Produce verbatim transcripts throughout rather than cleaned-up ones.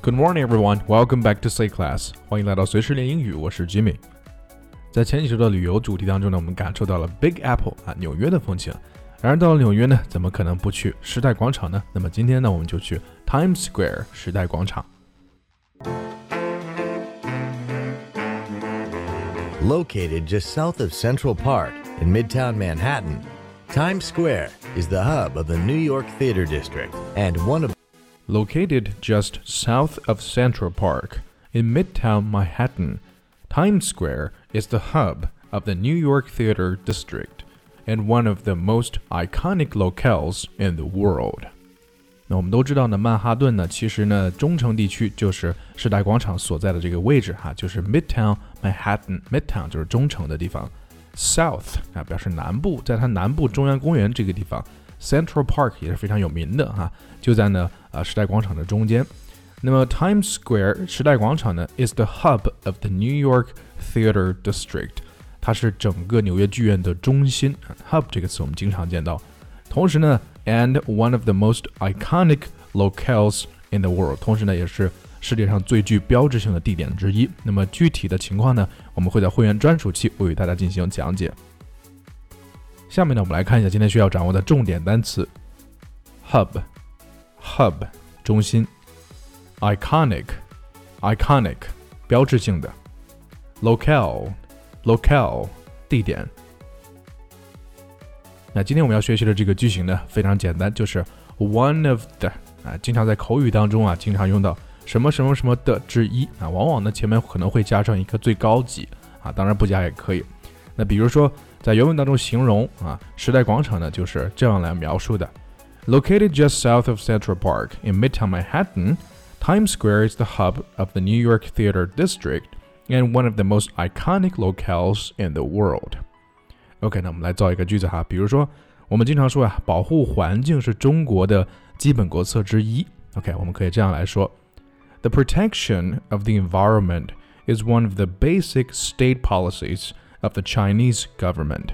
Good morning, everyone. Welcome back to Say Class. 欢迎来到随时练英语，我是 Jimmy。在前几周的旅游主题当中呢，我们感受到了 Big Apple 啊，纽约的风情。然而到了纽约呢，怎么可能不去时代广场呢？那么今天呢，我们就去 Times Square 时代广场。 Located just south of Central Park in Midtown Manhattan, Times Square is the hub of the New York Theater District and one of Located just south of Central Park in Midtown Manhattan, Times Square is the hub of the New York Theater District and one of the most iconic locales in the world. 那我们都知道呢，曼哈顿呢，其实呢，中城地区就是时代广场所在的这个位置哈，就是 Midtown Manhattan。Midtown 就是中城的地方 ，South 啊表示南部，在它南部中央公园这个地方。Central Park 也是非常有名的哈，就在呢呃时代广场的中间。那么 Times Square 时代广场呢 is the hub of the New York Theater District， 它是整个纽约剧院的中心。Hub 这个词我们经常见到。同时呢 and one of the most iconic locales in the world， 同时呢也是世界上最具标志性的地点之一。那么具体的情况呢，我们会在会员专属期为大家进行讲解。下面呢，我们来看一下今天需要掌握的重点单词 ：hub，hub hub, 中心 ；iconic，iconic iconic, 标志性的 ；locale，locale 地点。那今天我们要学习的这个句型呢，非常简单，就是 one of the 啊，经常在口语当中啊，经常用到什么什么什么的之一啊，往往呢前面可能会加上一个最高级啊，当然不加也可以。那比如说。在原文当中形容啊，时代广场呢就是这样来描述的 ：Located just south of Central Park in Midtown Manhattan, Times Square is the hub of the New York Theater District and one of the most iconic locales in the world. OK， 那我们来造一个句子哈，比如说我们经常说啊，保护环境是中国的基本国策之一。OK， 我们可以这样来说 ：The protection of the environment is one of the basic state policies.Of the Chinese government.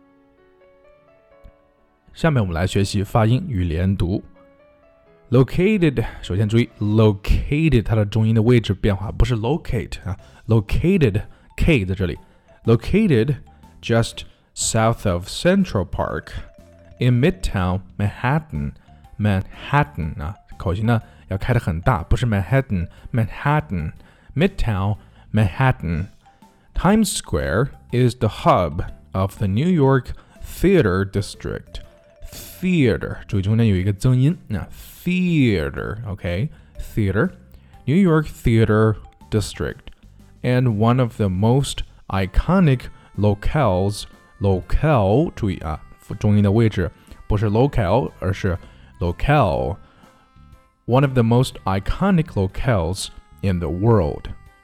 下面我们来学习发音与连读。Located， 首先注意 located 它的重音的位置变化，不是 locate 啊 ，located k 在这里。Located just south of Central Park in Midtown Manhattan. Manhattan 啊，口型呢要开得很大，不是 Manhattan Manhattan Midtown Manhattan.Times Square is the hub of the New York Theater District. Theater 注意中间有一个增音啊 Theater OK Theater New York Theater District and one of the most iconic locales locale 注意啊中音的位置不是 locale 而是 locale one of the most iconic locales in the world.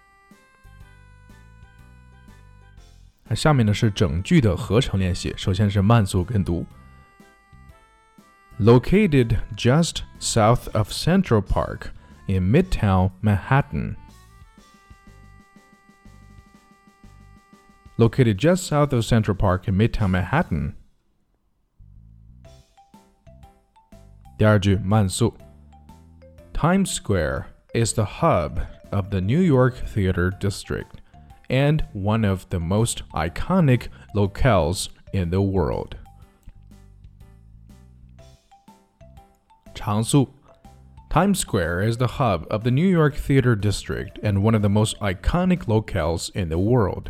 下面呢是整句的合成练习，首先是慢速跟读。Located just south of Central Park in Midtown Manhattan. Located just south of Central Park in Midtown Manhattan. 第二句慢速。Times Square is the hub of the New York Theater District.And one of the most iconic locales in the world. 长速 Times Square is the hub of the New York Theater District and one of the most iconic locales in the world.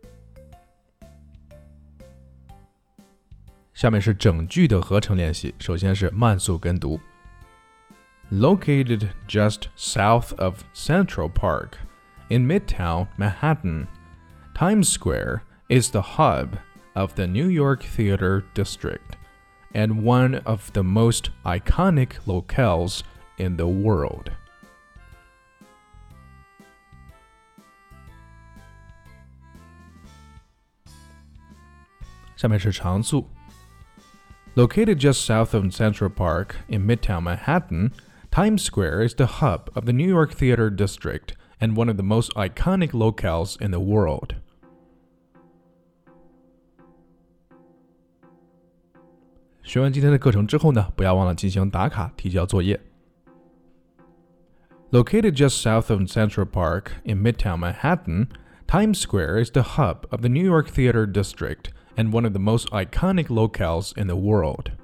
下面是整句的合成练习，首先是慢速跟读。Located just south of Central Park in Midtown Manhattan, Times Square is the hub of the New York Theater District and one of the most iconic locales in the world. 下面是长速。Located just south of Central Park in Midtown Manhattan, Times Square is the hub of the New York Theater District and one of the most iconic locales in the world. 学完今天的课程之后呢，不要忘了进行打卡提交作业。 Located just south of Central Park in Midtown Manhattan, Times Square is the hub of the New York Theater District and one of the most iconic locales in the world.